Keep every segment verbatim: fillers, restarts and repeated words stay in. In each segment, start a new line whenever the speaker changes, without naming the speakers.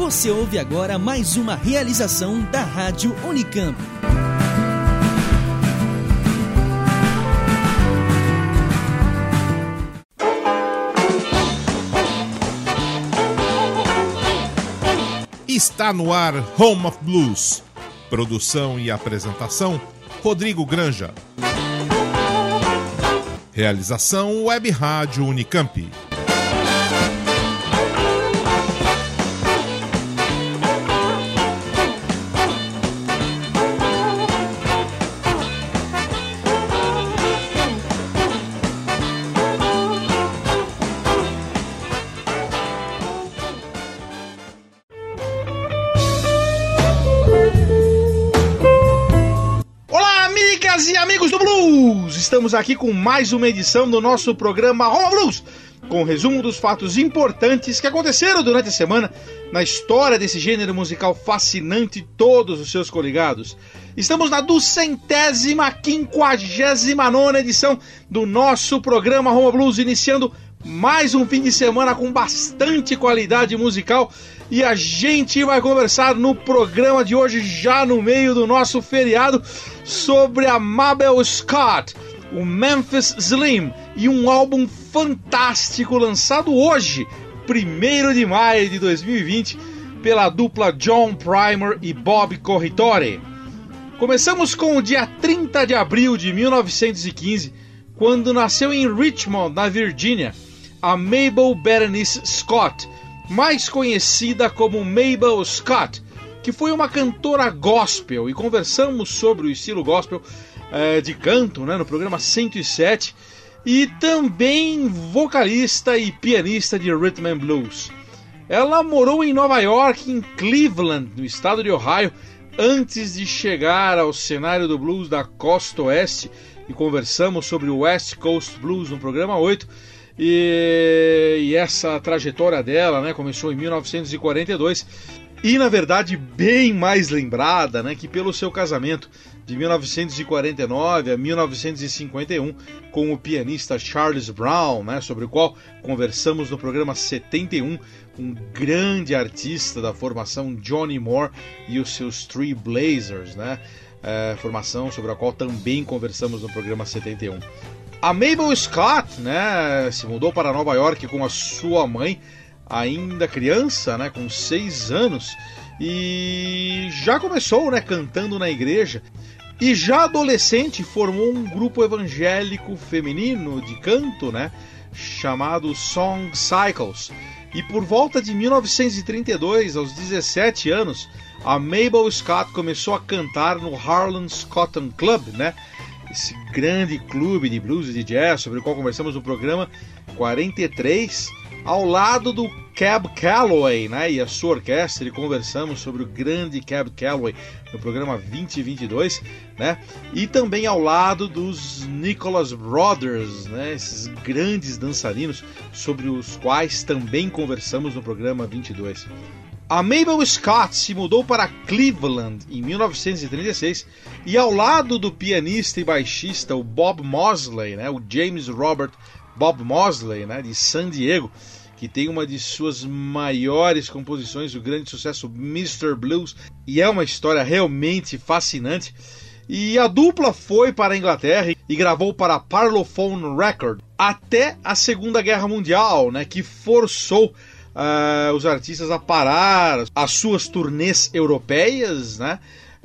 Você ouve agora mais uma realização da Rádio Unicamp.
Está no ar Home of Blues. Produção e apresentação, Rodrigo Granja. Realização Web Rádio Unicamp.
Estamos aqui com mais uma edição do nosso programa Home of Blues, com um resumo dos fatos importantes que aconteceram durante a semana na história desse gênero musical fascinante e todos os seus coligados. Estamos na duzentésima, quinquagésima nona edição do nosso programa Home of Blues, iniciando mais um fim de semana com bastante qualidade musical, e a gente vai conversar no programa de hoje, já no meio do nosso feriado, sobre a Mabel Scott, o Memphis Slim, e um álbum fantástico lançado hoje, primeiro de maio de dois mil e vinte, pela dupla John Primer e Bob Corritore. Começamos com o dia trinta de abril de mil novecentos e quinze, quando nasceu em Richmond, na Virgínia, a Mabel Berenice Scott, mais conhecida como Mabel Scott, que foi uma cantora gospel, e conversamos sobre o estilo gospel é, de canto, né, no programa cento e sete, e também vocalista e pianista de rhythm and blues. Ela morou em Nova York, em Cleveland, no estado de Ohio, antes de chegar ao cenário do blues da costa oeste, e conversamos sobre o West Coast Blues no programa oito, e, e essa trajetória dela, né, começou em mil novecentos e quarenta e dois, e na verdade bem mais lembrada, né, que pelo seu casamento de mil novecentos e quarenta e nove a mil novecentos e cinquenta e um com o pianista Charles Brown, né, sobre o qual conversamos no programa setenta e um, um grande artista da formação Johnny Moore e os seus Three Blazers, né, é, formação sobre a qual também conversamos no programa setenta e um. A Mabel Scott, né, se mudou para Nova York com a sua mãe, ainda criança, né, com seis anos, e já começou, né, cantando na igreja. E já adolescente formou um grupo evangélico feminino de canto, né, chamado Song Cycles. E por volta de mil novecentos e trinta e dois, aos dezessete anos, a Mabel Scott começou a cantar no Harlem's Cotton Club, né, esse grande clube de blues e de jazz, sobre o qual conversamos no programa quarenta e três, ao lado do Cab Calloway, né, e a sua orquestra, e conversamos sobre o grande Cab Calloway no programa vinte e vinte e dois, né, e também ao lado dos Nicholas Brothers, né, esses grandes dançarinos, sobre os quais também conversamos no programa vinte e dois. A Mabel Scott se mudou para Cleveland em mil novecentos e trinta e seis, e ao lado do pianista e baixista o Bob Mosley, né, o James Robert Bob Mosley, né, de San Diego, que tem uma de suas maiores composições, o grande sucesso mister Blues, e é uma história realmente fascinante. E a dupla foi para a Inglaterra e gravou para a Parlophone Record até a Segunda Guerra Mundial, né, que forçou uh, os artistas a parar as suas turnês europeias, né?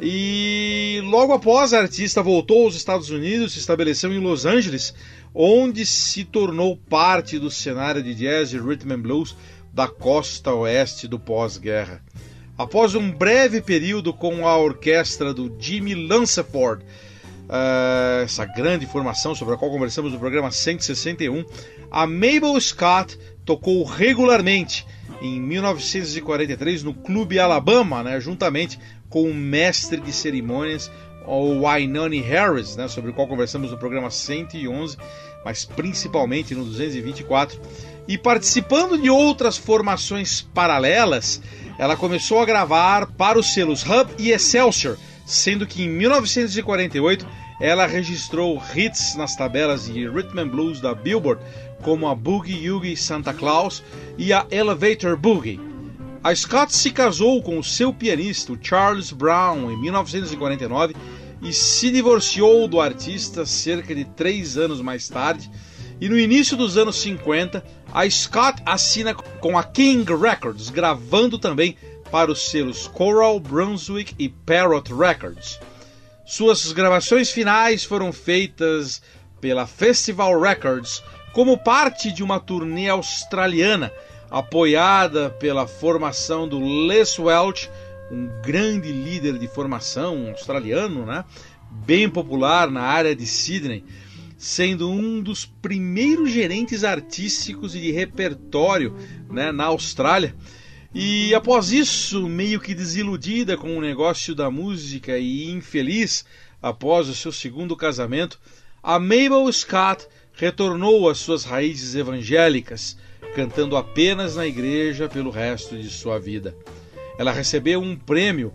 E logo após, a artista voltou aos Estados Unidos, se estabeleceu em Los Angeles, onde se tornou parte do cenário de jazz e rhythm and blues da costa oeste do pós-guerra. Após um breve período com a orquestra do Jimmy Lanceford, uh, essa grande formação sobre a qual conversamos no programa cento e sessenta e um, a Mabel Scott tocou regularmente em mil novecentos e quarenta e três no Clube Alabama, né, juntamente com o mestre de cerimônias, o Wynonie Harris, né, sobre o qual conversamos no programa cento e onze, mas principalmente no duzentos e vinte e quatro. E participando de outras formações paralelas, ela começou a gravar para os selos Hub e Excelsior, sendo que em mil novecentos e quarenta e oito ela registrou hits nas tabelas de Rhythm and Blues da Billboard, como a Boogie Woogie Santa Claus e a Elevator Boogie. A Scott se casou com o seu pianista, o Charles Brown, em mil novecentos e quarenta e nove e se divorciou do artista cerca de três anos mais tarde. E no início dos anos cinquenta, a Scott assina com a King Records, gravando também para os selos Coral, Brunswick e Parrot Records. Suas gravações finais foram feitas pela Festival Records como parte de uma turnê australiana, apoiada pela formação do Les Welch, um grande líder de formação australiano, né? Bem popular na área de Sydney, sendo um dos primeiros gerentes artísticos e de repertório, né, na Austrália. E após isso, meio que desiludida com o negócio da música e infeliz após o seu segundo casamento, a Mabel Scott retornou às suas raízes evangélicas, cantando apenas na igreja pelo resto de sua vida. Ela recebeu um prêmio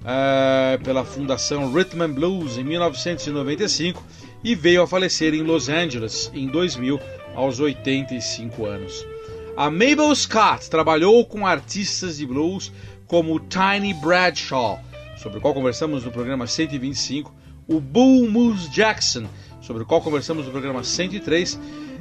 uh, pela Fundação Rhythm and Blues em mil novecentos e noventa e cinco e veio a falecer em Los Angeles em dois mil, aos oitenta e cinco anos. A Mabel Scott trabalhou com artistas de blues como Tiny Bradshaw, sobre o qual conversamos no programa cento e vinte e cinco, o Bull Moose Jackson, sobre o qual conversamos no programa cento e três,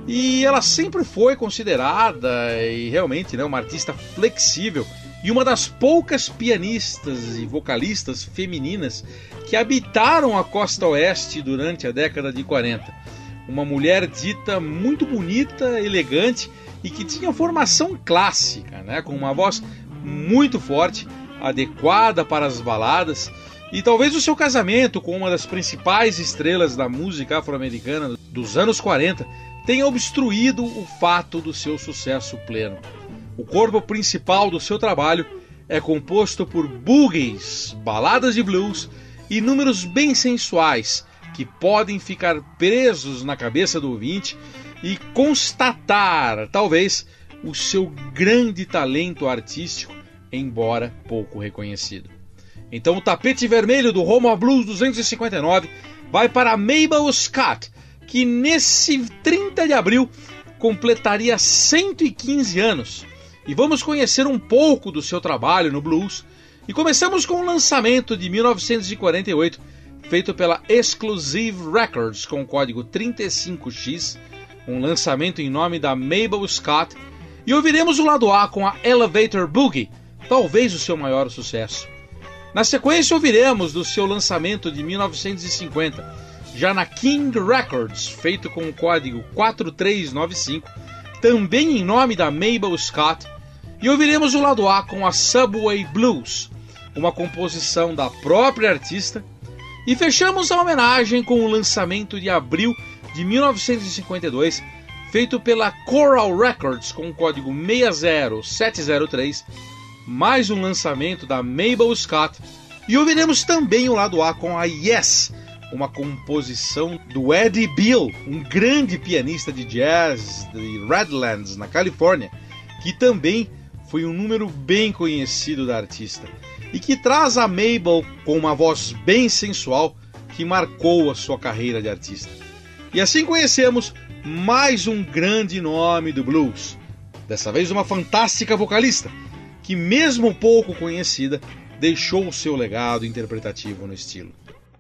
e ela sempre foi considerada e realmente, né, uma artista flexível e uma das poucas pianistas e vocalistas femininas que habitaram a costa oeste durante a década de quarenta. Uma mulher dita muito bonita, elegante e que tinha formação clássica, né, com uma voz muito forte, adequada para as baladas, e talvez o seu casamento com uma das principais estrelas da música afro-americana dos anos quarenta tenha obstruído o fato do seu sucesso pleno. O corpo principal do seu trabalho é composto por boogies, baladas de blues e números bem sensuais que podem ficar presos na cabeça do ouvinte e constatar, talvez, o seu grande talento artístico, embora pouco reconhecido. Então o tapete vermelho do Roma Blues duzentos e cinquenta e nove vai para Mabel Scott, que nesse trinta de abril completaria cento e quinze anos. E vamos conhecer um pouco do seu trabalho no blues. E começamos com o lançamento de mil novecentos e quarenta e oito, feito pela Exclusive Records com o código trinta e cinco X, um lançamento em nome da Mabel Scott. E ouviremos o lado A com a Elevator Boogie, talvez o seu maior sucesso. Na sequência ouviremos do seu lançamento de mil novecentos e cinquenta, já na King Records, feito com o código quatro três nove cinco, também em nome da Mabel Scott, e ouviremos o lado A com a Subway Blues, uma composição da própria artista, e fechamos a homenagem com o lançamento de abril de mil novecentos e cinquenta e dois, feito pela Coral Records com o código seis zero sete zero três, mais um lançamento da Mabel Scott, e ouviremos também o lado A com a Yes, uma composição do Eddie Bill, um grande pianista de jazz de Redlands, na Califórnia, que também foi um número bem conhecido da artista, e que traz a Mabel com uma voz bem sensual que marcou a sua carreira de artista. E assim conhecemos mais um grande nome do blues, dessa vez uma fantástica vocalista, que mesmo pouco conhecida, deixou o seu legado interpretativo no estilo.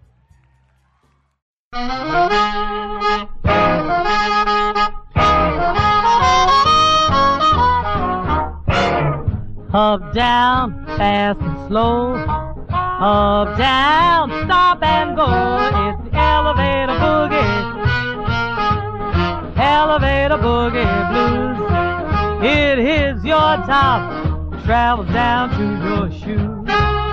Up, down, fast and slow. Up, down, stop and go. It's the elevator boogie. Elevator boogie blues. It hits your top, travels down to your shoes.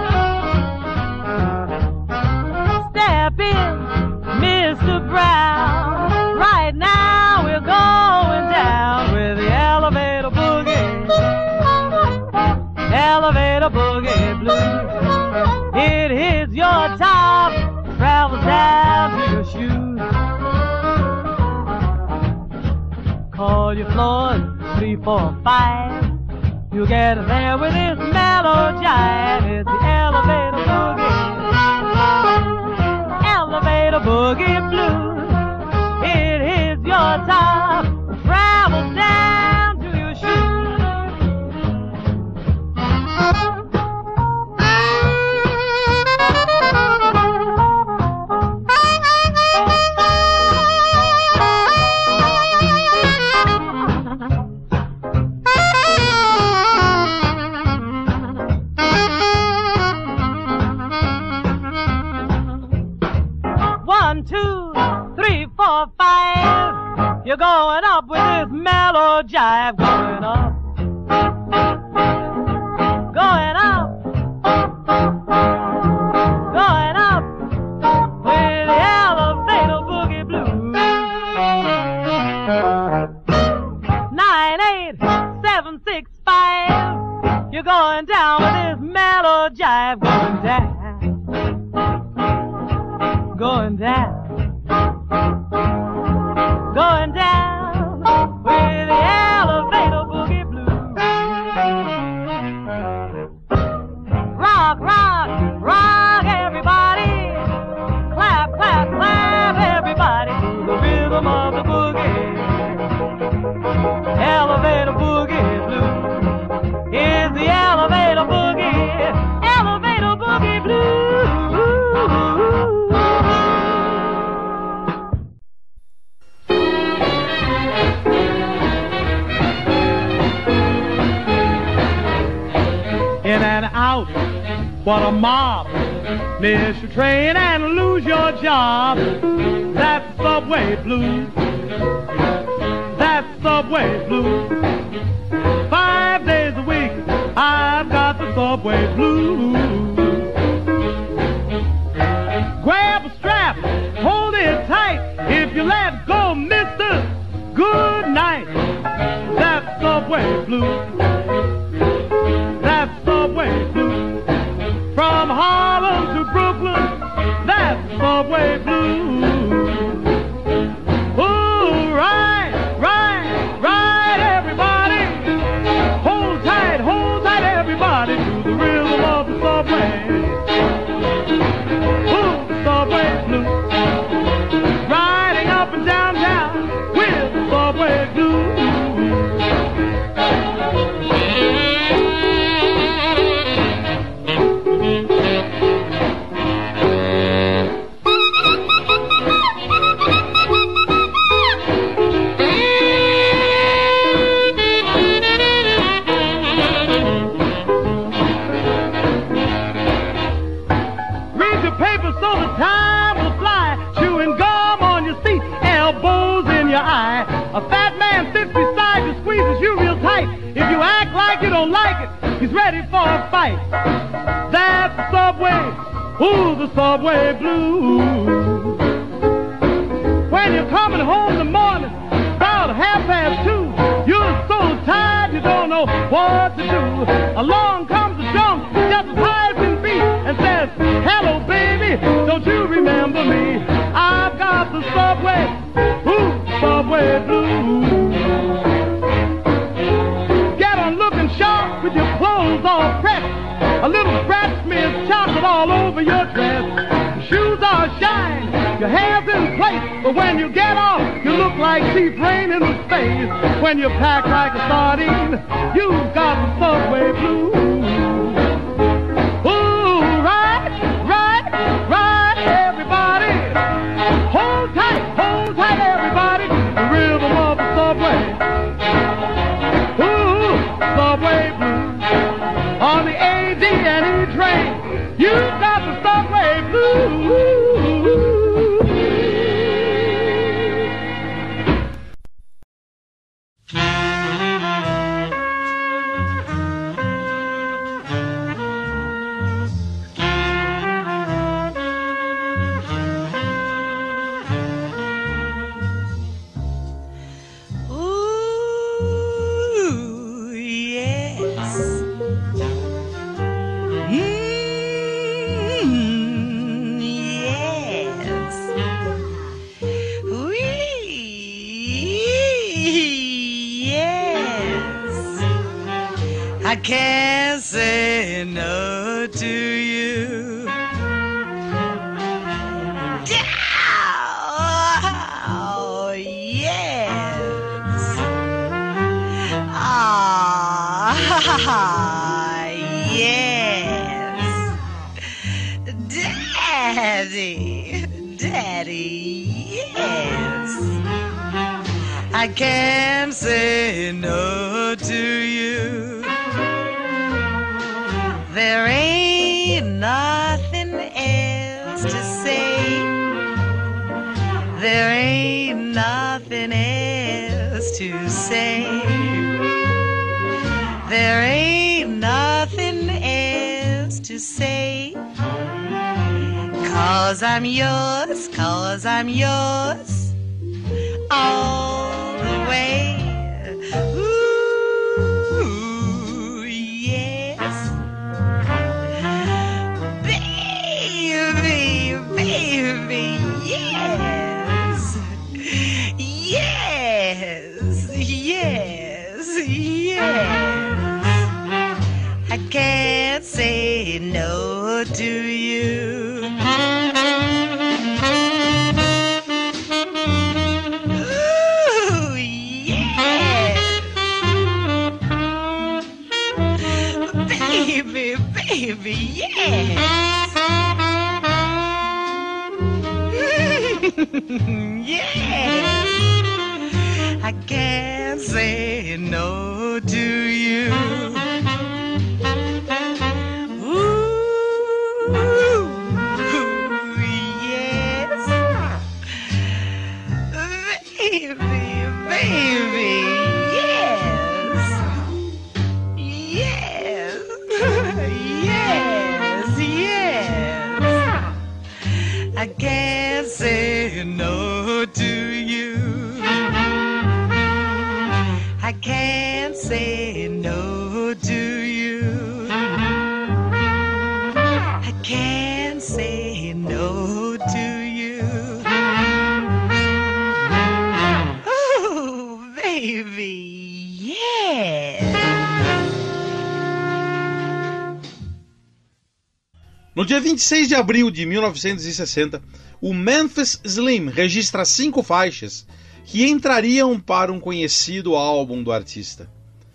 Step in, Mister Brown. Right now we're going down with the elevator boogie. Elevator boogie blues. It hits your top, travels down to your shoes. Call your floors, three, four, five. You get there with this mellow jive. It's the elevator boogie. Elevator boogie blues. It hits your top, travels down to your shoes. jive going up, going up, going up with the elevator boogie blues. Nine, eight, seven, six, five. You're going down with this mellow jive, going down, going down, going down with the elevator boogie blues. Rock, rock, rock, everybody. Clap, clap, clap, everybody to the rhythm of the boogie. Elevator boogie blues is the elevator boogie, elevator boogie blues. In and out, what a mob. Miss your train and lose your job. That's subway blues. That's subway blues. Five days a week, I've got the subway blues. Grab a strap, hold it tight. If you let go, mister, good night. That's subway blues. That's subway blues. From Harlem to Brooklyn, that's subway blues. Ooh, right, right, right, everybody. Hold tight, hold tight, everybody, to the rhythm of the subway. Ooh, the subway blues. Riding up and down town with the subway blues. A fat man sits beside you, squeezes you real tight. If you act like you don't like it, he's ready for a fight. That's the subway, ooh, the subway blues. When you're coming home in the morning, about half past two, you're so tired you don't know what to do. Along comes a drunk, just as high as can be, and says, hello, baby, don't you remember me? I've got the subway, ooh, subway blues. Get on looking sharp with your clothes all pressed. A little scratch smears chocolate all over your dress. Your shoes are shine, your hair's in place, but when you get off, you look like cheap rain in the space. When you pack like a sardine, you've got the subway blues. Ooh, right, right, right, everybody. Hold tight, hold tight, everybody. The rhythm of the subway. Ooh, subway blues. On the A D and E train, you've got the subway blues.
I can't say no to you. Oh, yes. Ah, yes. Daddy, Daddy, yes. I can't say no to you. There ain't nothing else to say. There ain't nothing else to say. There ain't nothing else to say. Cause I'm yours, cause I'm yours all the way. Ooh, yes. Baby, baby, yes. Yes, yes, yes. I can't say no to you. Ooh, yes. Baby, baby, yes. Yes. I can't say no to you. Baby, yes. Yes. Yes, yes. I can't say no to you. I can't say no to you. I can't say no to you. Baby, yeah.
No dia vinte e seis de abril de mil novecentos e sessenta, o Memphis Slim registra cinco faixas que entrariam para um conhecido álbum do artista.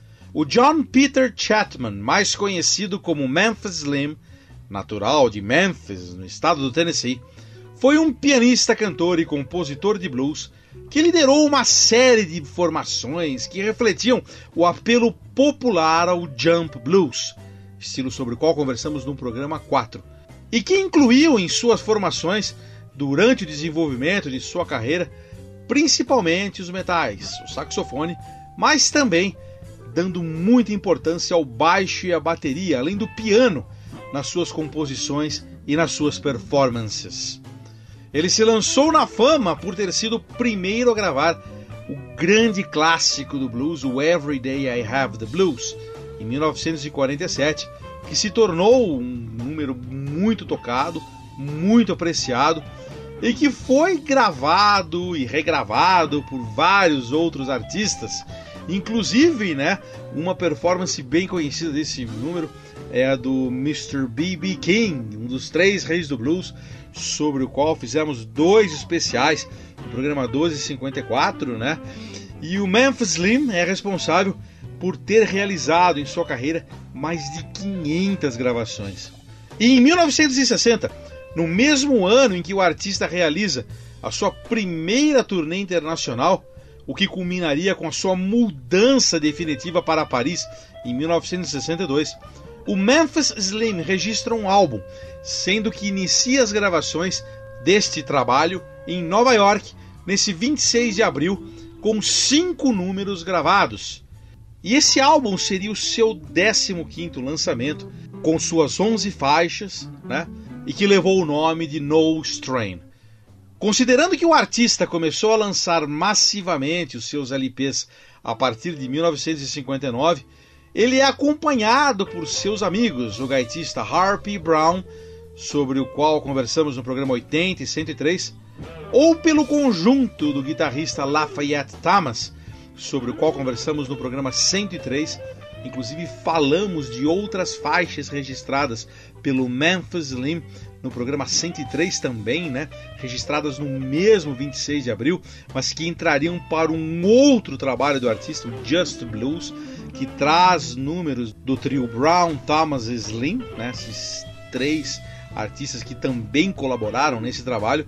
O John Peter Chapman, mais conhecido como Memphis Slim, natural de Memphis, no estado do Tennessee, foi um pianista, cantor e compositor de blues que liderou uma série de formações que refletiam o apelo popular ao jump blues, estilo sobre o qual conversamos no programa quatro, e que incluiu em suas formações, durante o desenvolvimento de sua carreira, principalmente os metais, o saxofone, mas também dando muita importância ao baixo e à bateria, além do piano, nas suas composições e nas suas performances. Ele se lançou na fama por ter sido o primeiro a gravar o grande clássico do blues, o Every Day I Have the Blues, em mil novecentos e quarenta e sete, que se tornou um número muito tocado, muito apreciado, e que foi gravado e regravado por vários outros artistas. Inclusive, né, uma performance bem conhecida desse número é a do mister B B King, um dos três reis do blues, sobre o qual fizemos dois especiais no programa doze cinquenta e quatro, né? E o Memphis Slim é responsável por ter realizado em sua carreira mais de quinhentas gravações. E em mil novecentos e sessenta, no mesmo ano em que o artista realiza a sua primeira turnê internacional, o que culminaria com a sua mudança definitiva para Paris em mil novecentos e sessenta e dois, o Memphis Slim registra um álbum, sendo que inicia as gravações deste trabalho em Nova York, nesse vinte e seis de abril, com cinco números gravados. E esse álbum seria o seu décimo quinto lançamento, com suas onze faixas, né, e que levou o nome de No Strain. Considerando que o artista começou a lançar massivamente os seus L Ps a partir de mil novecentos e cinquenta e nove, ele é acompanhado por seus amigos, o gaitista Harpy Brown, sobre o qual conversamos no programa oitenta e cento e três, ou pelo conjunto do guitarrista Lafayette Thomas, sobre o qual conversamos no programa cento e três. Inclusive falamos de outras faixas registradas pelo Memphis Slim no programa cento e três também, né? Registradas no mesmo vinte e seis de abril, mas que entrariam para um outro trabalho do artista, o Just Blues, que traz números do trio Brown, Thomas e Slim, né? Esses três artistas que também colaboraram nesse trabalho.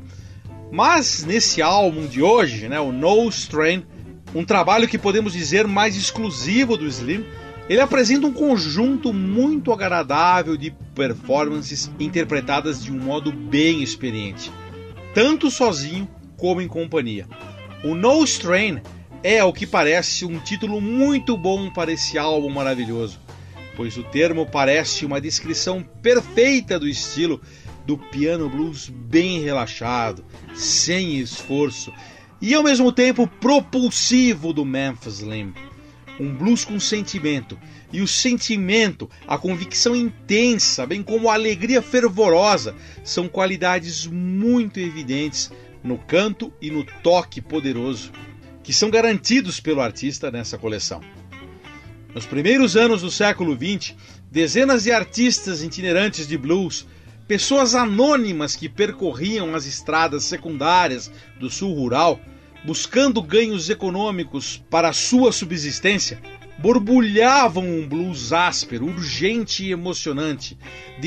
Mas nesse álbum de hoje, né, o No Strain, um trabalho que podemos dizer mais exclusivo do Slim, ele apresenta um conjunto muito agradável de performances interpretadas de um modo bem experiente, tanto sozinho como em companhia. O No Strain é, ao que parece, um título muito bom para esse álbum maravilhoso, pois o termo parece uma descrição perfeita do estilo do piano blues bem relaxado, sem esforço, e ao mesmo tempo propulsivo do Memphis Slim. Um blues com sentimento, e o sentimento, a convicção intensa, bem como a alegria fervorosa, são qualidades muito evidentes no canto e no toque poderoso, que são garantidos pelo artista nessa coleção. Nos primeiros anos do século vinte, dezenas de artistas itinerantes de blues, pessoas anônimas que percorriam as estradas secundárias do sul rural, buscando ganhos econômicos para a sua subsistência, borbulhavam um blues áspero, urgente e emocionante,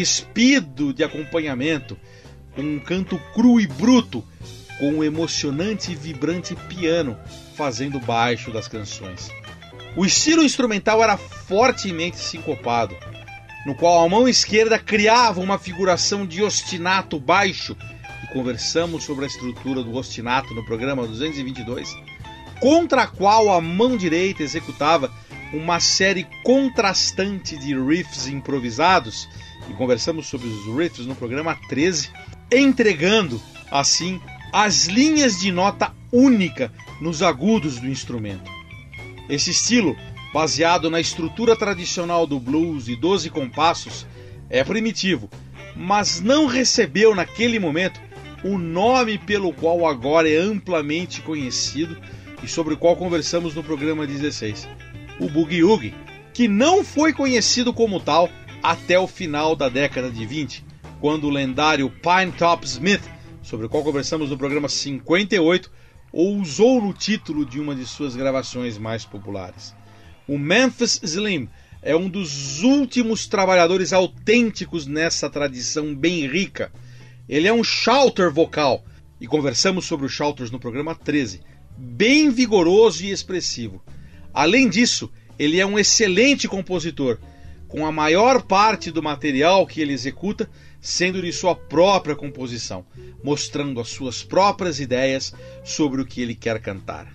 despido de acompanhamento, com um canto cru e bruto, com um emocionante e vibrante piano fazendo baixo das canções. O estilo instrumental era fortemente sincopado, no qual a mão esquerda criava uma figuração de ostinato baixo, e conversamos sobre a estrutura do ostinato no programa duzentos e vinte e dois, contra a qual a mão direita executava uma série contrastante de riffs improvisados, e conversamos sobre os riffs no programa treze, entregando, assim, as linhas de nota única nos agudos do instrumento. Esse estilo, baseado na estrutura tradicional do blues de doze compassos, é primitivo, mas não recebeu naquele momento o nome pelo qual agora é amplamente conhecido e sobre o qual conversamos no programa dezesseis, o Boogie Woogie, que não foi conhecido como tal até o final da década de vinte, quando o lendário Pinetop Smith, sobre o qual conversamos no programa cinquenta e oito, o usou no título de uma de suas gravações mais populares. O Memphis Slim é um dos últimos trabalhadores autênticos nessa tradição bem rica. Ele é um shouter vocal, e conversamos sobre os shouters no programa treze, bem vigoroso e expressivo. Além disso, ele é um excelente compositor, com a maior parte do material que ele executa sendo de sua própria composição, mostrando as suas próprias ideias sobre o que ele quer cantar.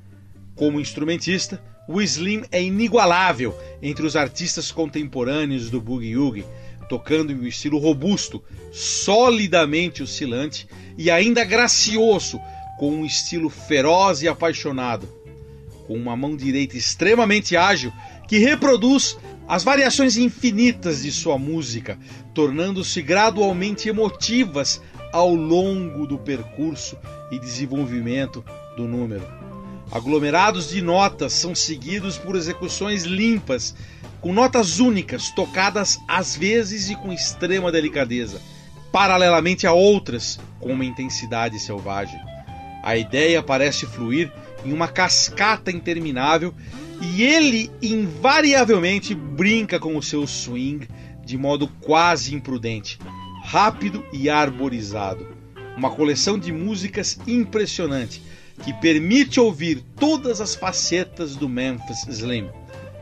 Como instrumentista, o Slim é inigualável entre os artistas contemporâneos do Boogie Woogie, tocando em um estilo robusto, solidamente oscilante e ainda gracioso, com um estilo feroz e apaixonado, com uma mão direita extremamente ágil que reproduz as variações infinitas de sua música, tornando-se gradualmente emotivas ao longo do percurso e desenvolvimento do número. Aglomerados de notas são seguidos por execuções limpas, com notas únicas, tocadas às vezes e com extrema delicadeza, paralelamente a outras com uma intensidade selvagem. A ideia parece fluir em uma cascata interminável e ele invariavelmente brinca com o seu swing de modo quase imprudente, rápido e arborizado. Uma coleção de músicas impressionante que permite ouvir todas as facetas do Memphis Slim.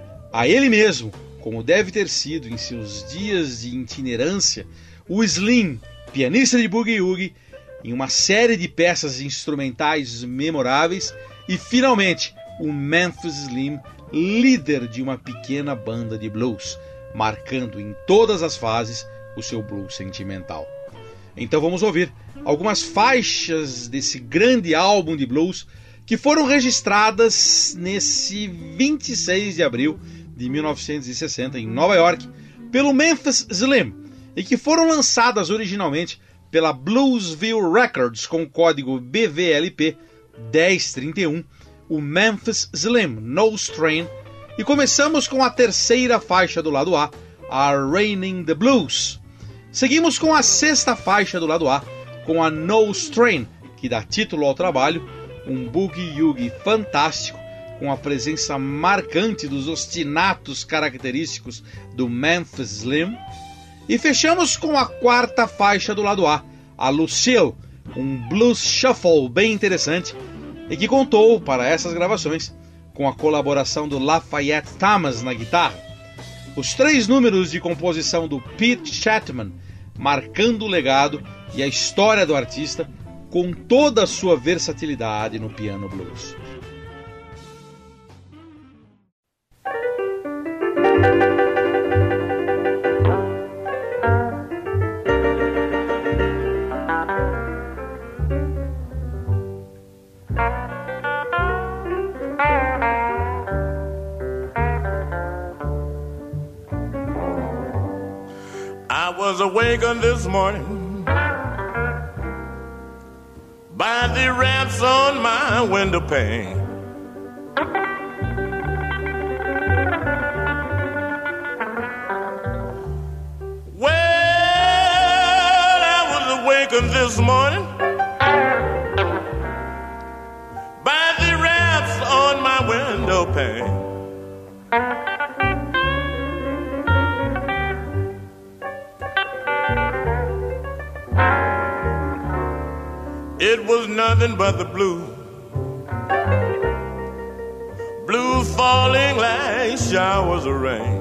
A ele mesmo, como deve ter sido em seus dias de itinerância, o Slim, pianista de Boogie Woogie, em uma série de peças instrumentais memoráveis, e finalmente o Memphis Slim, líder de uma pequena banda de blues, marcando em todas as fases o seu blues sentimental. Então vamos ouvir algumas faixas desse grande álbum de blues que foram registradas nesse vinte e seis de abril de mil novecentos e sessenta em Nova York pelo Memphis Slim e que foram lançadas originalmente pela Bluesville Records com o código B V L P dez trinta e um, o Memphis Slim No Strain, e começamos com a terceira faixa do lado A, a Raining the Blues. Seguimos com a sexta faixa do lado A, com a No Strain, que dá título ao trabalho, um Boogie Woogie fantástico, com a presença marcante dos ostinatos característicos do Memphis Slim. E fechamos com a quarta faixa do lado A, a Lucille, um blues shuffle bem interessante, e que contou, para essas gravações, com a colaboração do Lafayette Thomas na guitarra. Os três números de composição do Pete Chatman, marcando o legado e a história do artista, com toda a sua versatilidade no piano blues.
I was awakened this morning by the raps on my window pane. Well, I was awakened this morning by the raps on my window pane. It was nothing but the blue, blue falling like showers of rain.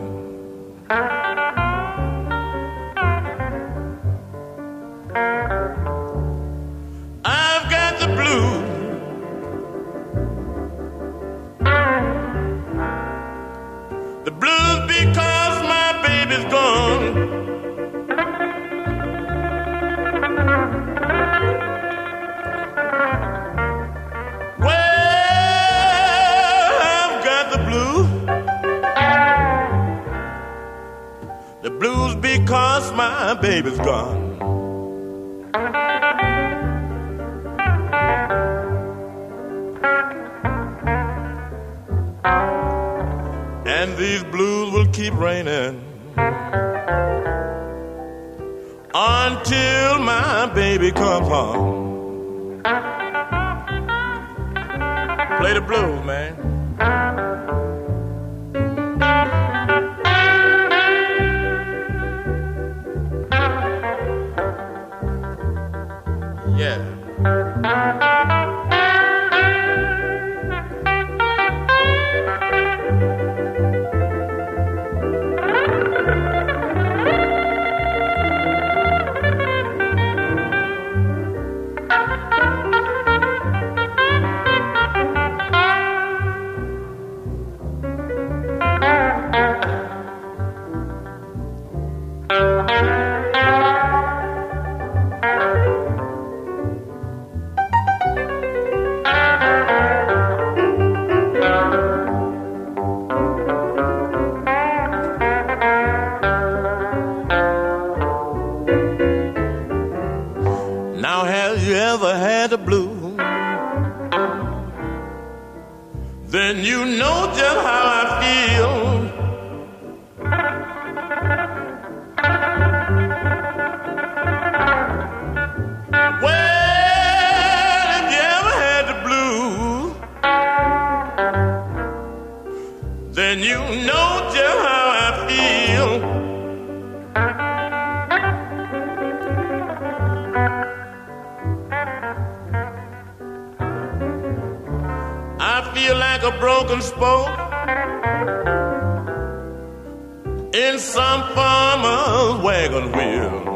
I've got the blue, the blues because my baby's gone. Blues because my baby's gone. And these blues will keep raining until my baby comes home. Play the blues, man. Yeah. Then you know just how I feel. Well, if you ever had the blues, then you know just how I feel. I feel like a broken spoke in some farmer's wagon wheel.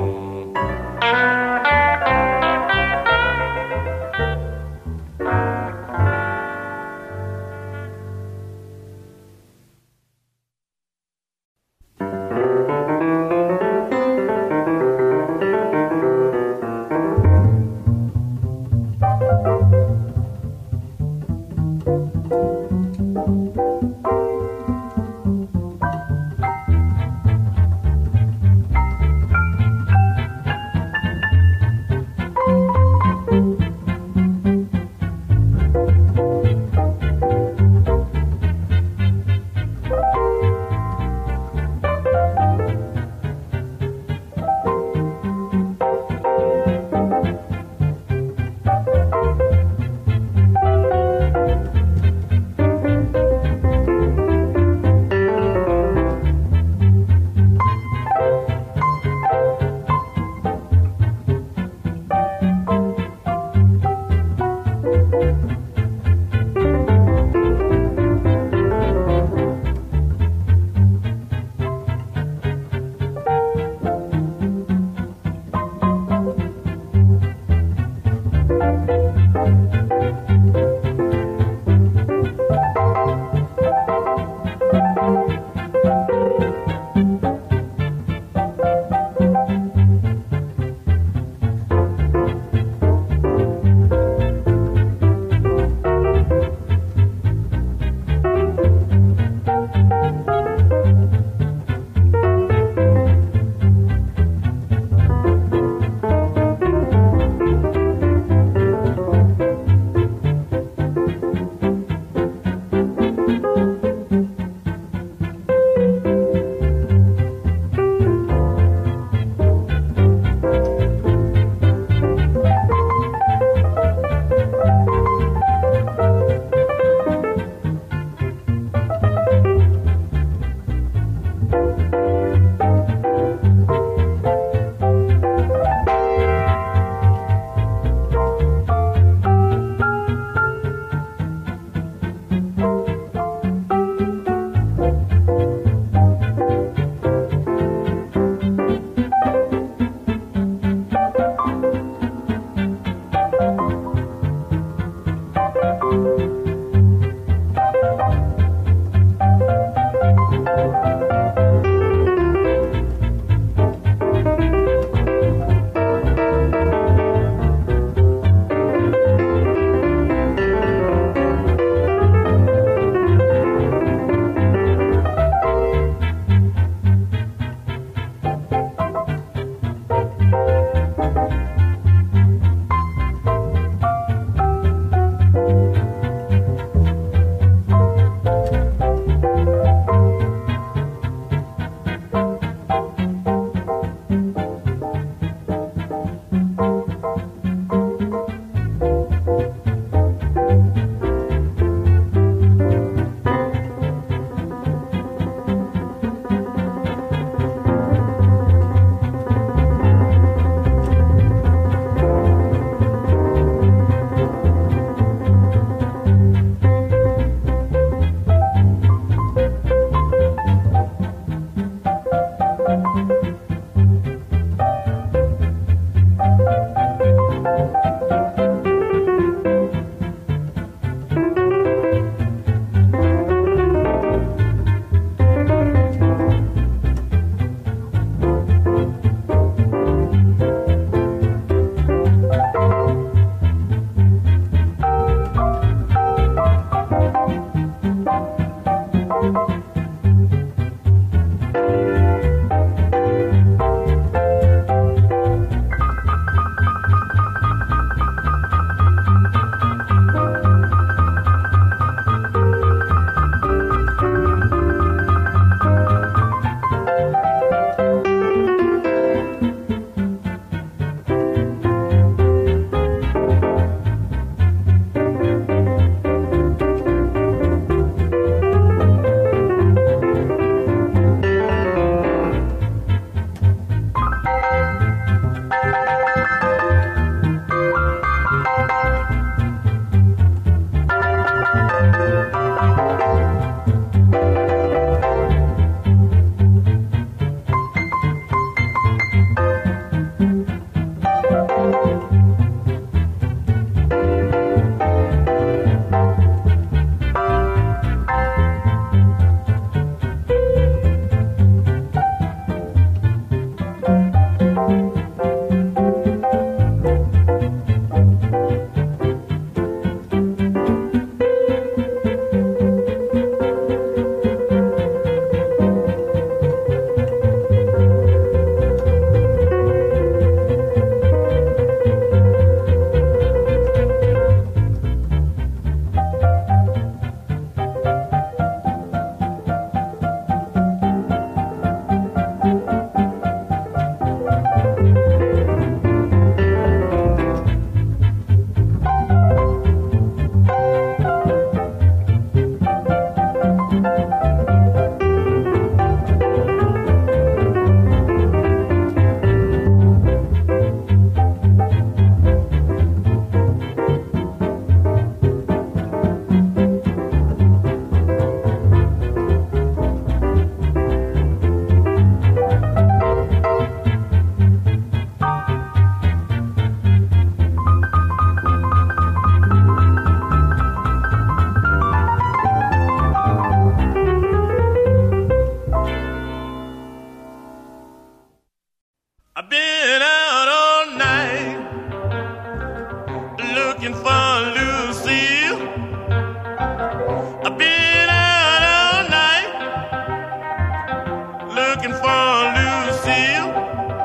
looking for Lucille,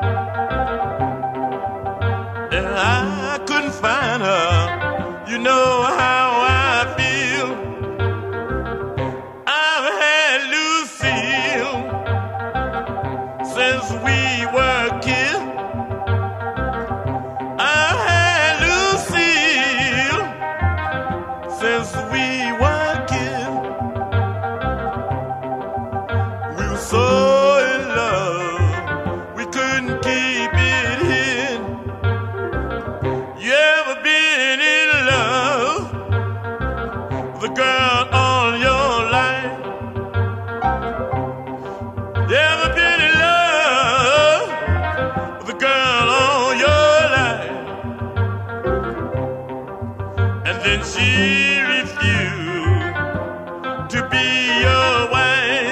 and I couldn't find her. You know how I feel. I've had Lucille since we were kids. I've had Lucille since we were kids. We were so in love, we couldn't keep it hid. You ever been in love with a girl all your life? You ever been in love with a girl all your life? And then she refused to be your wife.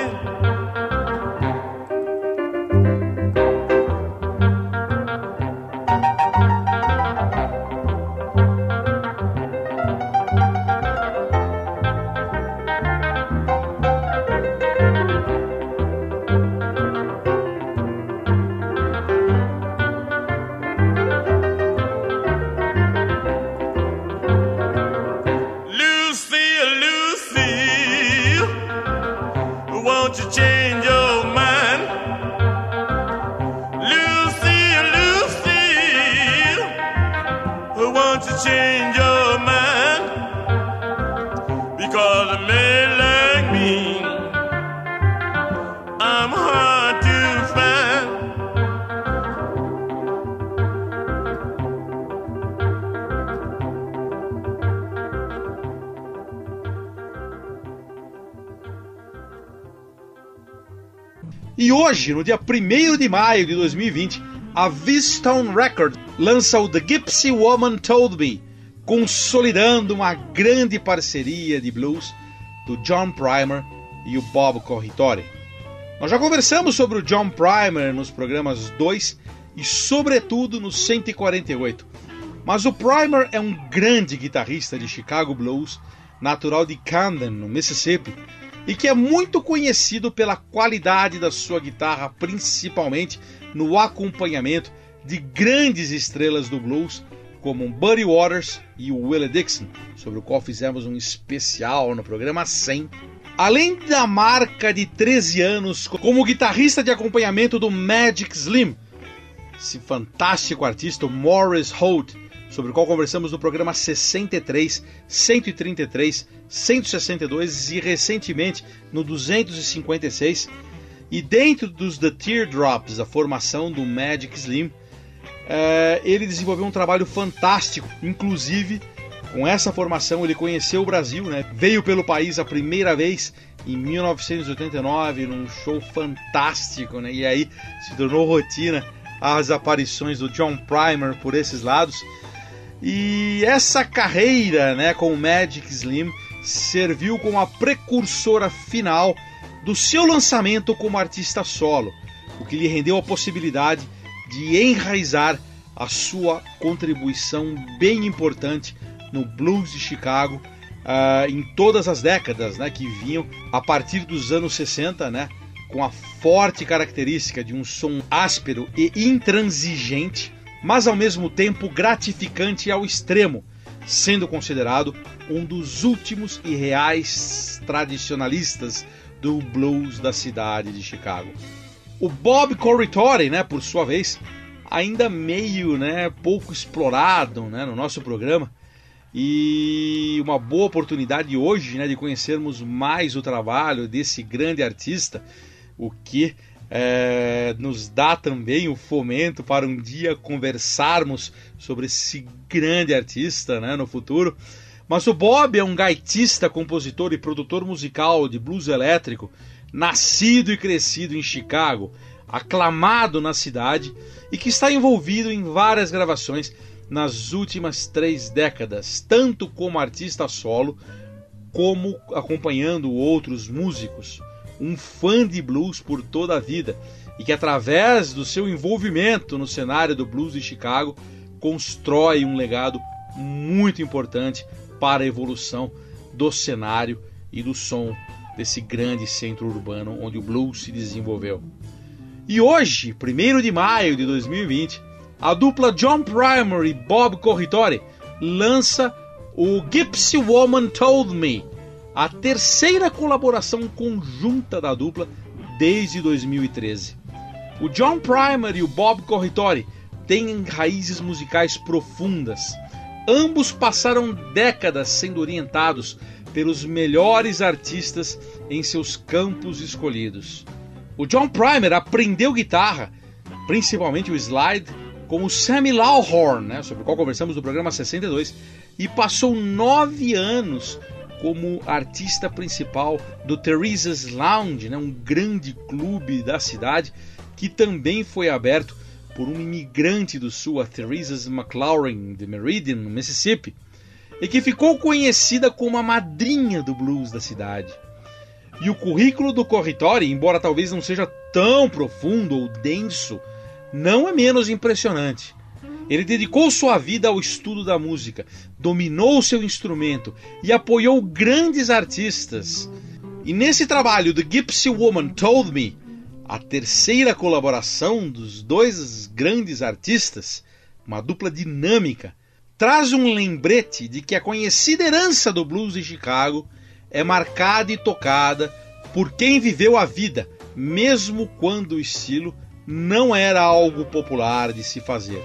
Lucille, Lucille, won't you change your mind? Lucille, Lucille, won't you change your mind? Because a man like me, I'm hard to find.
E hoje, no dia primeiro de maio de dois mil e vinte, a V-Stone Records lança o The Gypsy Woman Told Me, consolidando uma grande parceria de blues do John Primer e o Bob Corritore. Nós já conversamos sobre o John Primer nos programas dois e sobretudo no cento e quarenta e oito, mas o Primer é um grande guitarrista de Chicago Blues, natural de Camden, no Mississippi, e que é muito conhecido pela qualidade da sua guitarra, principalmente no acompanhamento de grandes estrelas do blues, como Buddy Waters e o Willie Dixon, sobre o qual fizemos um especial no programa cem. Além da marca de treze anos como guitarrista de acompanhamento do Magic Slim, esse fantástico artista, o Morris Holt, sobre o qual conversamos no programa sessenta e três, cento e trinta e três, cento e sessenta e dois e recentemente no duzentos e cinquenta e seis. E dentro dos The Teardrops, a formação do Magic Slim, é, ele desenvolveu um trabalho fantástico. Inclusive, com essa formação ele conheceu o Brasil, né? Veio pelo país a primeira vez em mil novecentos e oitenta e nove, num show fantástico, né? E aí se tornou rotina as aparições do John Primer por esses lados. E essa carreira, né, com o Magic Slim serviu como a precursora final do seu lançamento como artista solo, o que lhe rendeu a possibilidade de enraizar a sua contribuição bem importante no blues de Chicago uh, em todas as décadas, né, que vinham a partir dos anos sessenta, né, com a forte característica de um som áspero e intransigente, mas ao mesmo tempo gratificante ao extremo, sendo considerado um dos últimos e reais tradicionalistas do blues da cidade de Chicago. O Bob Corritore, né, por sua vez, ainda meio, né, pouco explorado, né, no nosso programa, e uma boa oportunidade hoje, né, de conhecermos mais o trabalho desse grande artista, o que é, nos dá também o fomento para um dia conversarmos sobre esse grande artista, né, no futuro. Mas o Bob é um gaitista, compositor e produtor musical de blues elétrico, nascido e crescido em Chicago, aclamado na cidade e que está envolvido em várias gravações nas últimas três décadas, tanto como artista solo como acompanhando outros músicos. Um fã de blues por toda a vida e que, através do seu envolvimento no cenário do blues de Chicago, constrói um legado muito importante para a evolução do cenário e do som desse grande centro urbano onde o blues se desenvolveu. E hoje, primeiro de maio de dois mil e vinte, a dupla John Primer e Bob Corritore lança o Gypsy Woman Told Me, a terceira colaboração conjunta da dupla desde dois mil e treze. O John Primer e o Bob Corritore têm raízes musicais profundas. Ambos passaram décadas sendo orientados pelos melhores artistas em seus campos escolhidos. O John Primer aprendeu guitarra, principalmente o slide, com o Sammy Lawhorn, né, sobre o qual conversamos no programa sessenta e dois, e passou nove anos como artista principal do Teresa's Lounge, né, um grande clube da cidade que também foi aberto por um imigrante do sul, a Teresa's McLaurin, de Meridian, no Mississippi, e que ficou conhecida como a madrinha do blues da cidade. E o currículo do Corritore, embora talvez não seja tão profundo ou denso, não é menos impressionante. Ele dedicou sua vida ao estudo da música, dominou seu instrumento e apoiou grandes artistas. E nesse trabalho, The Gypsy Woman Told Me, a terceira colaboração dos dois grandes artistas, uma dupla dinâmica, traz um lembrete de que a conhecida herança do blues de Chicago é marcada e tocada por quem viveu a vida, mesmo quando o estilo não era algo popular de se fazer.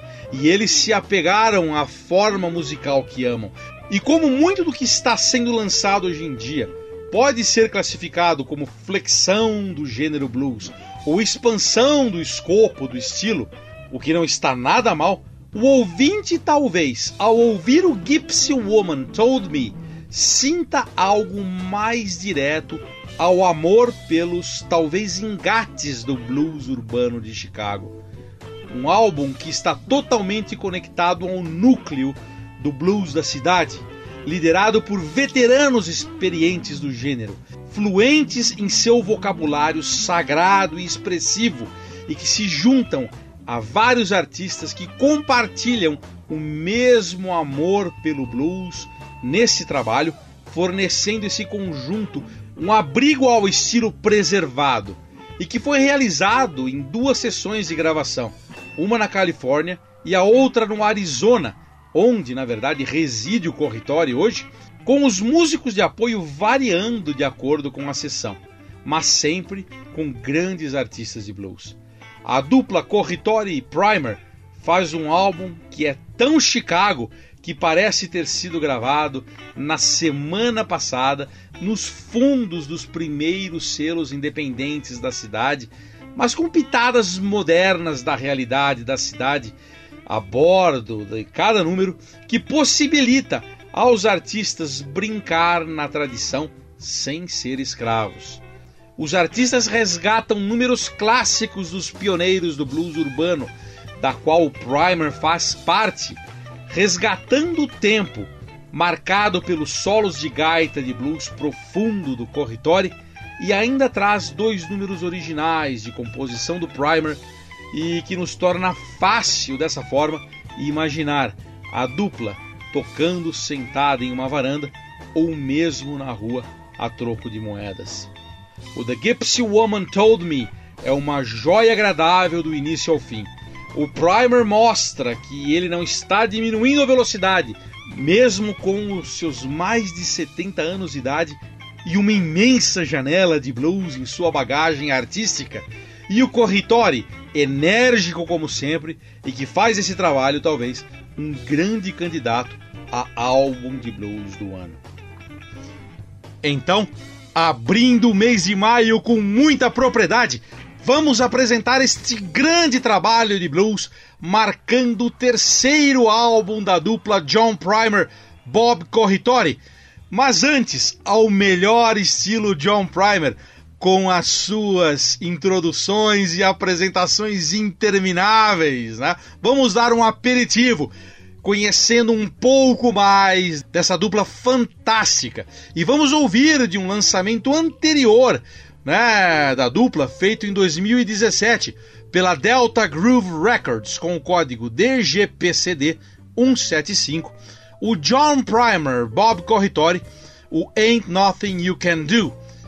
E eles se apegaram à forma musical que amam. E como muito do que está sendo lançado hoje em dia pode ser classificado como flexão do gênero blues ou expansão do escopo do estilo, o que não está nada mal, o ouvinte talvez, ao ouvir o Gypsy Woman Told Me, sinta algo mais direto ao amor pelos talvez engates do blues urbano de Chicago. Um álbum que está totalmente conectado ao núcleo do blues da cidade, liderado por veteranos experientes do gênero, fluentes em seu vocabulário sagrado e expressivo e que se juntam a vários artistas que compartilham o mesmo amor pelo blues nesse trabalho, fornecendo esse conjunto um abrigo ao estilo preservado e que foi realizado em duas sessões de gravação, uma na Califórnia e a outra no Arizona, onde na verdade reside o Corritore hoje, com os músicos de apoio variando de acordo com a sessão, mas sempre com grandes artistas de blues. A dupla Corritore e Primer faz um álbum que é tão Chicago que parece ter sido gravado na semana passada nos fundos dos primeiros selos independentes da cidade, mas com pitadas modernas da realidade da cidade a bordo de cada número, que possibilita aos artistas brincar na tradição sem ser escravos. Os artistas resgatam números clássicos dos pioneiros do blues urbano, da qual o Primer faz parte, resgatando o tempo marcado pelos solos de gaita de blues profundo do Corritore, e ainda traz dois números originais de composição do Primer e que nos torna fácil dessa forma imaginar a dupla tocando sentada em uma varanda ou mesmo na rua a troco de moedas. O The Gypsy Woman Told Me é uma joia agradável do início ao fim. O Primer mostra que ele não está diminuindo a velocidade, mesmo com os seus mais de setenta anos de idade e uma imensa janela de blues em sua bagagem artística. E o Corritore, enérgico como sempre, e que faz esse trabalho talvez um grande candidato a álbum de blues do ano. Então, abrindo o mês de maio com muita propriedade, vamos apresentar este grande trabalho de blues, marcando o terceiro álbum da dupla John Primer, Bob Corritore. Mas antes, ao melhor estilo John Primer, com as suas introduções e apresentações intermináveis, né? Vamos dar um aperitivo, conhecendo um pouco mais dessa dupla fantástica. E vamos ouvir de um lançamento anterior, né, da dupla, feito em dois mil e dezessete pela Delta Groove Records, com o código D G P C D cento e setenta e cinco, o John Primer, Bob Corritore, o Ain't Nothing You Can Do,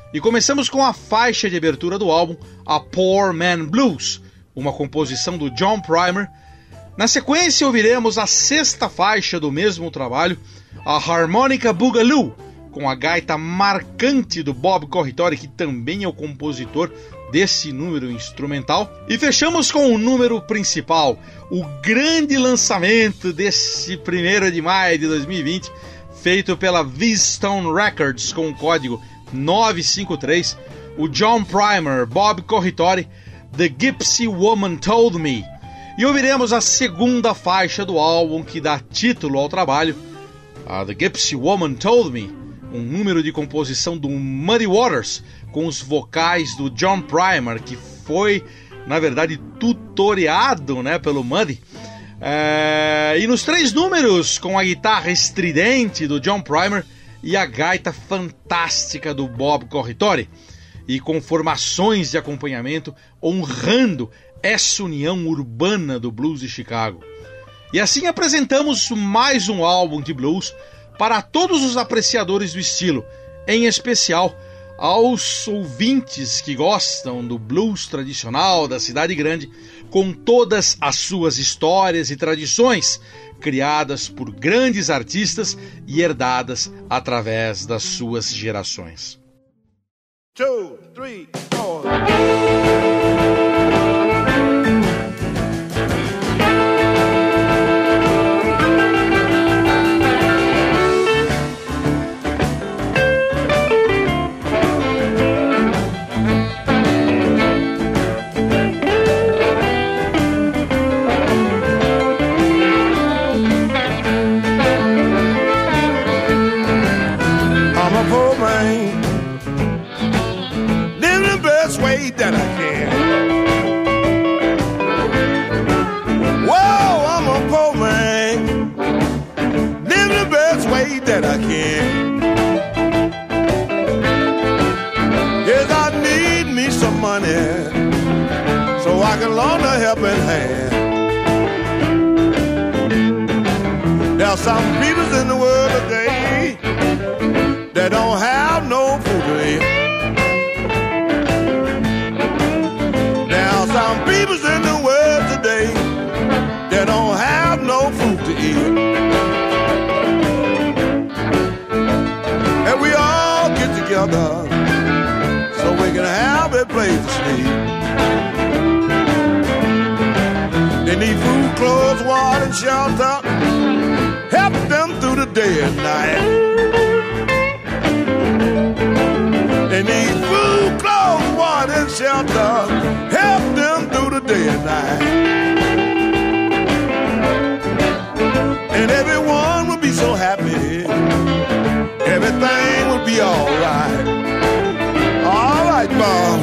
E começamos com a faixa de abertura do álbum, a Poor Man Blues, uma composição do John Primer. Na sequência ouviremos a sexta faixa do mesmo trabalho, a Harmonica Boogaloo, com a gaita marcante do Bob Corritore, que também é o compositor desse número instrumental. E fechamos com o número principal, o grande lançamento desse primeiro de maio de dois mil e vinte, feito pela V-Stone Records com o código nove cinco três, o John Primer, Bob Corritore, The Gypsy Woman Told Me. E ouviremos a segunda faixa do álbum que dá título ao trabalho, a The Gypsy Woman Told Me, um número de composição do Muddy Waters, com os vocais do John Primer, que foi, na verdade, tutoriado, né, pelo Muddy. É... E nos três números, com a guitarra estridente do John Primer e a gaita fantástica do Bob Corritore, e com formações de acompanhamento honrando essa união urbana do blues de Chicago. E assim apresentamos mais um álbum de blues para todos os apreciadores do estilo, em especial aos ouvintes que gostam do blues tradicional da cidade grande, com todas as suas histórias e tradições, criadas por grandes artistas e herdadas através das suas gerações.
Two, three, four.
That I can. Whoa, I'm a poor man, living the best way that I can. Yes, I need me some money so I can loan a helping hand. There are some people in the world today that don't have no food to eat. Some people's in the world today that don't have no food to eat. And we all get together so we can have a place to sleep. They need food, clothes, water, and shelter. Help them through the day and night. They need food, clothes, water, and shelter. Help them through the day and night. And everyone will be so happy. Everything will be alright. Alright, Bob.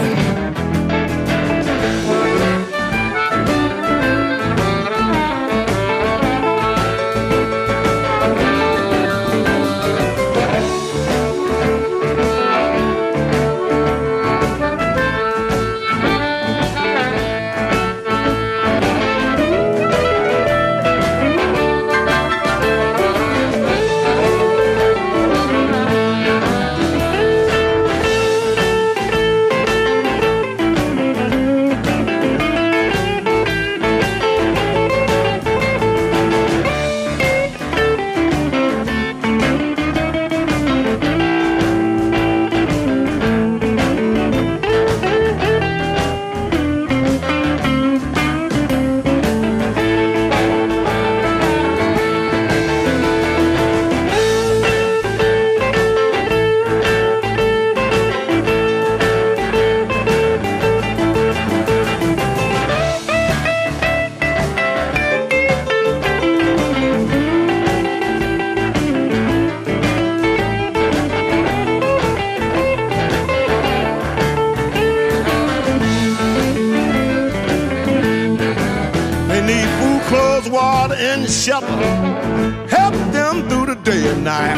Shelter, help them through the day and night.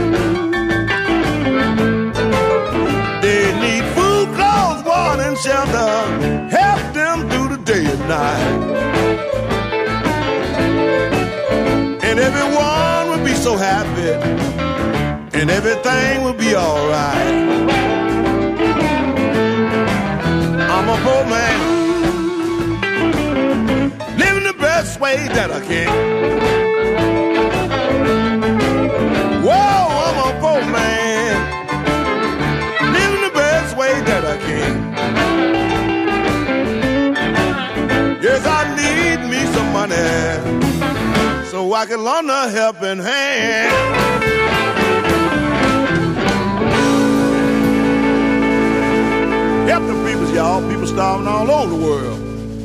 They need food, clothes, water, and shelter. Help them through the day and night. And everyone will be so happy, and everything will be alright. that I can. Whoa, I'm a poor man, living the best way that I can. Yes, I need me some money so I can lend a helping hand. Help the people, y'all. People starving all over the world.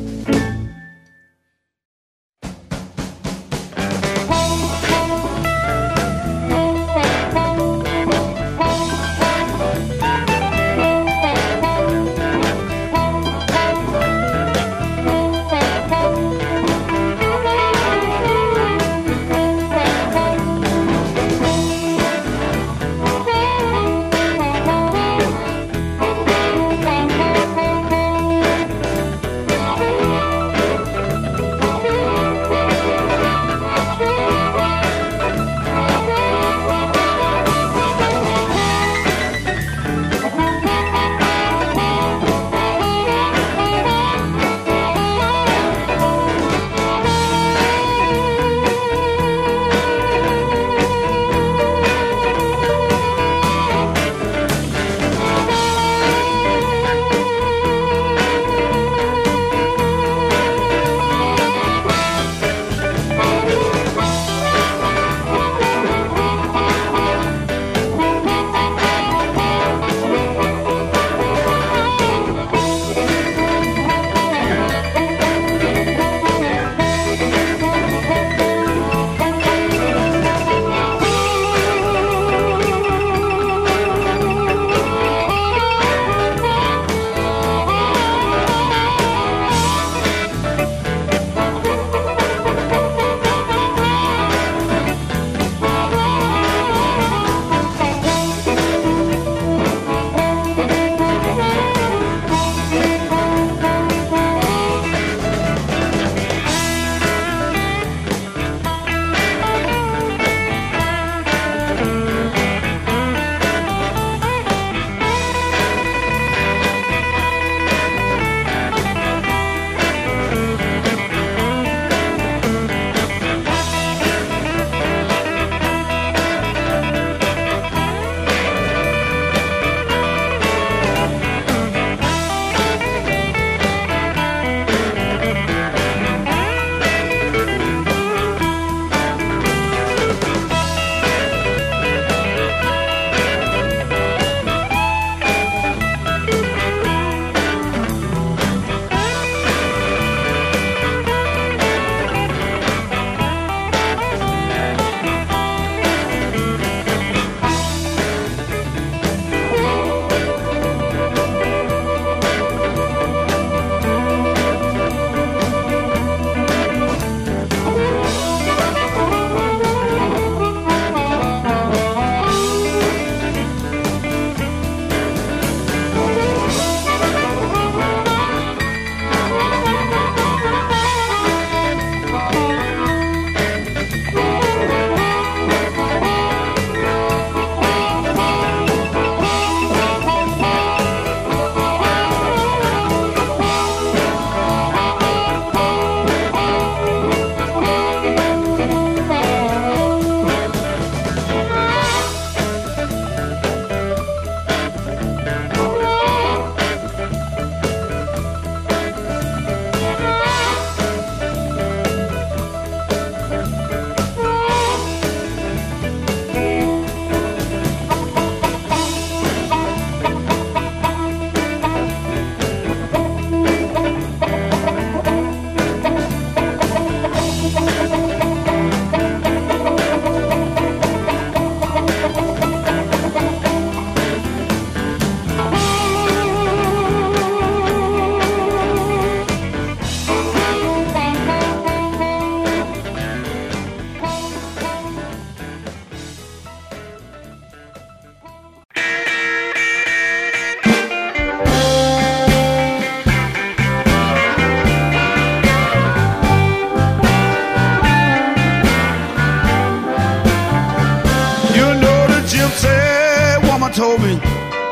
told me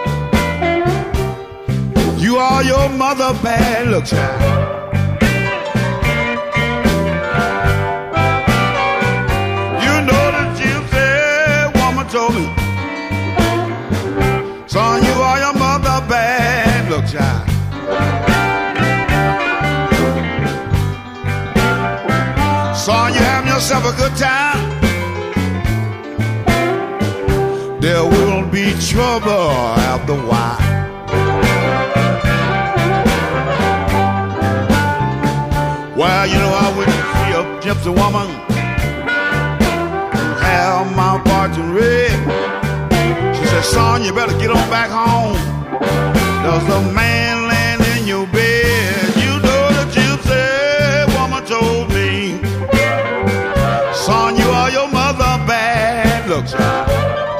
you are your mother bad luck child. Son, you having yourself a good time? There will be trouble after a while. Well, you know, I went to see a gypsy woman have my fortune read. She said, son, you better get on back home. There's a man laying in your bed. You know the gypsy woman told me, son, you are your mother bad. Look, child.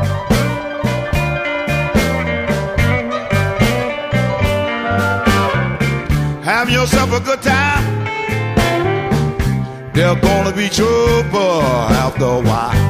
Have yourself a good time. There's gonna be trouble after a while.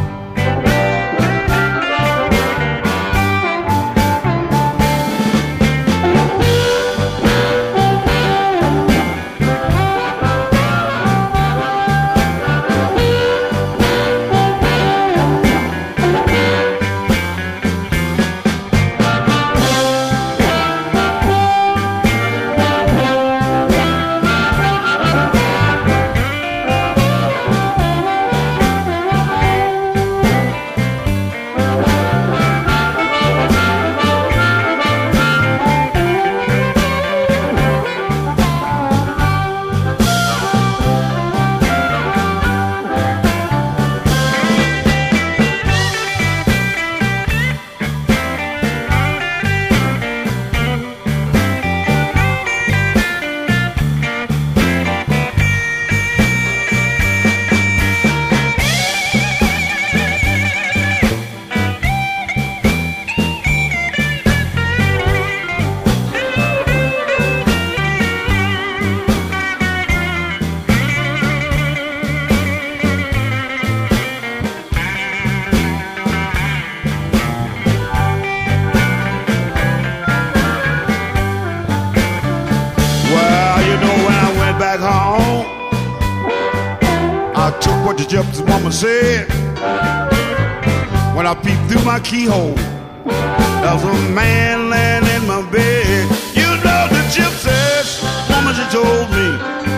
Gypsy woman said, when I peeped through my keyhole, there's a man laying in my bed. You know the gypsy woman, she told me,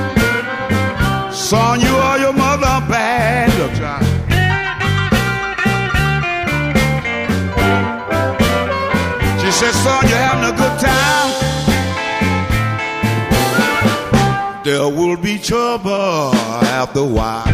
son, you are your mother bad. Look, child. She said, son, you're having a good time. There will be trouble after a while.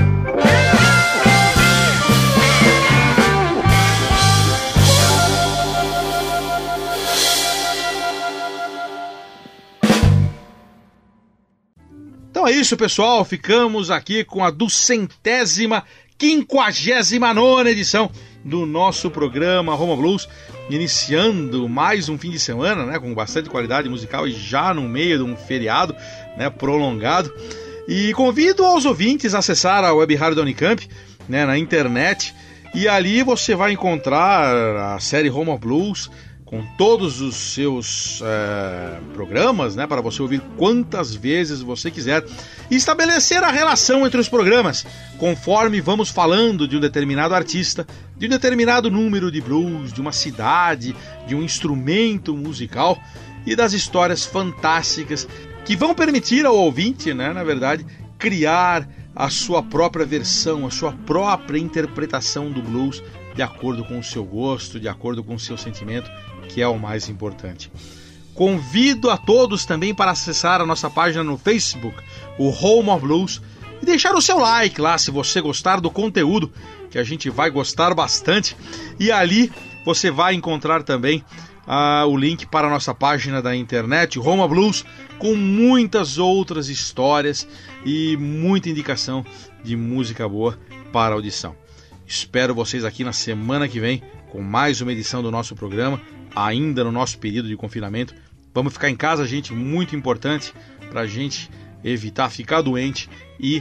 Então é isso, pessoal. Ficamos aqui com a duzentésima, quinquagésima nona edição do nosso programa Roma Blues, iniciando mais um fim de semana, né, com bastante qualidade musical e já no meio de um feriado, né, prolongado. E convido aos ouvintes a acessar a web rádio da Unicamp, né, na internet, e ali você vai encontrar a série Roma Blues com todos os seus é, programas, né, para você ouvir quantas vezes você quiser, e estabelecer a relação entre os programas, conforme vamos falando de um determinado artista, de um determinado número de blues, de uma cidade, de um instrumento musical e das histórias fantásticas que vão permitir ao ouvinte, né, na verdade, criar a sua própria versão, a sua própria interpretação do blues de acordo com o seu gosto, de acordo com o seu sentimento, que é o mais importante. Convido a todos também para acessar a nossa página no Facebook, o Home of Blues, e deixar o seu like lá se você gostar do conteúdo, que a gente vai gostar bastante. E ali você vai encontrar também uh, o link para a nossa página da internet, Home of Blues, com muitas outras histórias e muita indicação de música boa para audição. Espero vocês aqui na semana que vem com mais uma edição do nosso programa, ainda no nosso período de confinamento. Vamos ficar em casa, gente, muito importante para a gente evitar ficar doente e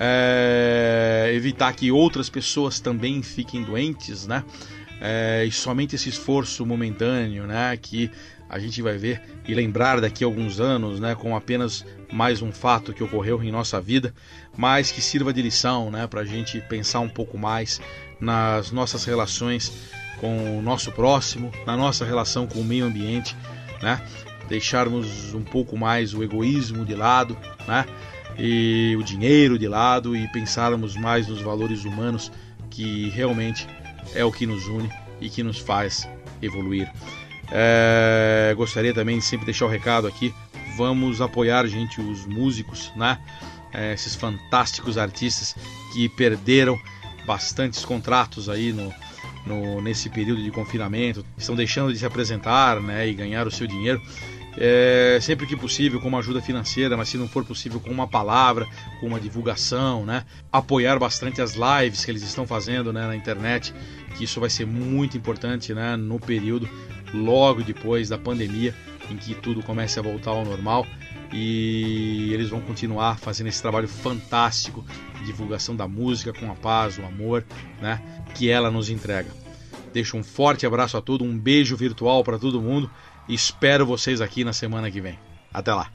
é, evitar que outras pessoas também fiquem doentes, né? É, e somente esse esforço momentâneo, né, que a gente vai ver e lembrar daqui a alguns anos, né, com apenas mais um fato que ocorreu em nossa vida, mas que sirva de lição, né, para a gente pensar um pouco mais nas nossas relações com o nosso próximo, na nossa relação com o meio ambiente, né, deixarmos um pouco mais o egoísmo de lado, né, e o dinheiro de lado e pensarmos mais nos valores humanos, que realmente é o que nos une e que nos faz evoluir. É, gostaria também de sempre deixar o recado aqui: vamos apoiar, gente, os músicos, né? É, esses fantásticos artistas que perderam bastantes contratos aí no, no, nesse período de confinamento, estão deixando de se apresentar, né, e ganhar o seu dinheiro. É, sempre que possível, com uma ajuda financeira, mas se não for possível, com uma palavra, com uma divulgação, né? Apoiar bastante as lives que eles estão fazendo, né, na internet, que isso vai ser muito importante, né, no período logo depois da pandemia, em que tudo comece a voltar ao normal, e eles vão continuar fazendo esse trabalho fantástico de divulgação da música com a paz, o amor, né, que ela nos entrega. Deixo um forte abraço a todos, um beijo virtual para todo mundo. Espero vocês aqui na semana que vem. Até lá.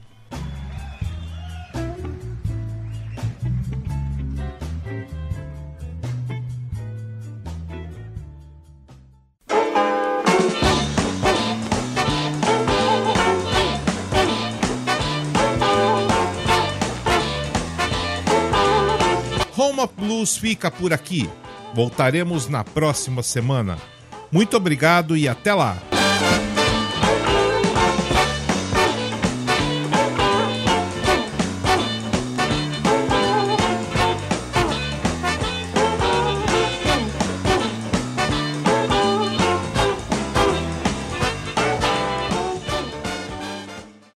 Home of Blues fica por aqui. Voltaremos na próxima semana. Muito obrigado e até lá.